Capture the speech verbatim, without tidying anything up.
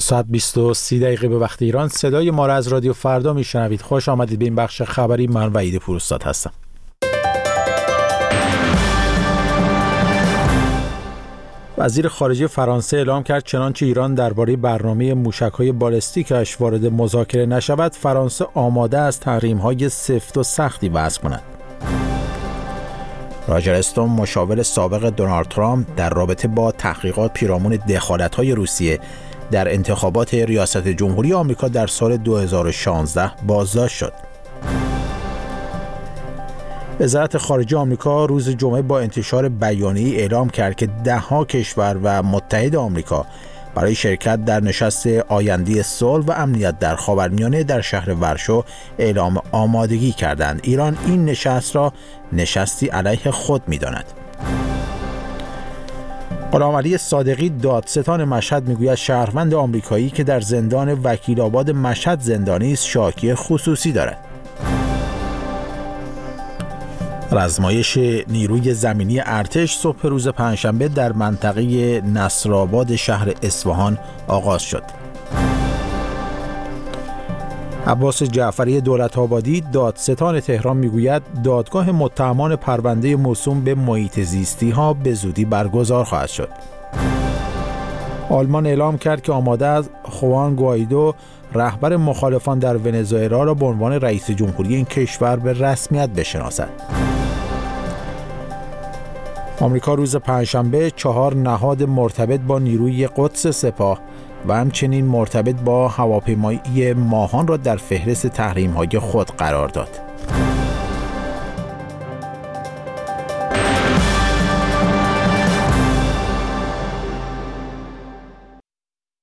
ساعت بیست و سه دقیقه به وقت ایران. صدای ما را از رادیو فردا میشنوید. خوش آمدید به این بخش خبری. من وحید پوراستاد هستم. وزیر خارجه فرانسه اعلام کرد چنانچه ایران درباره برنامه موشک‌های بالستیکش وارد مذاکره نشود، فرانسه آماده است تحریم‌های سفت و سختی وضع کند. راجر استون، مشاور سابق دونالد ترامپ، در رابطه با تحقیقات پیرامون دخالت‌های روسیه در انتخابات ریاست جمهوری آمریکا در سال دو هزار و شانزده بازداشت شد. وزارت خارجه آمریکا روز جمعه با انتشار بیانیه‌ای اعلام کرد که ده‌ها کشور و متحد آمریکا برای شرکت در نشست آینده صلح و امنیت در خاورمیانه در شهر ورشو اعلام آمادگی کردند. ایران این نشست را نشستی علیه خود می‌داند. غلامعلی صادقی، دادستان مشهد، میگوید شهروند آمریکایی که در زندان وکیل آباد مشهد زندانی است شاکی خصوصی دارد. آزمایش نیروی زمینی ارتش صبح روز پنجشنبه در منطقه نصرآباد شهر اصفهان آغاز شد. عباس جعفری دولت‌آبادی، دادستان تهران، میگوید دادگاه متهمان پرونده موسوم به محیط زیستی ها به زودی برگزار خواهد شد. آلمان اعلام کرد که آماده است خوان گوایدو، رهبر مخالفان در ونزوئلا، را به عنوان رئیس جمهوری این کشور به رسمیت بشناسد. آمریکا روز پنجشنبه چهار نهاد مرتبط با نیروی قدس سپاه و همچنین مرتبط با هواپیمایی ماهان را در فهرست تحریم‌های خود قرار داد.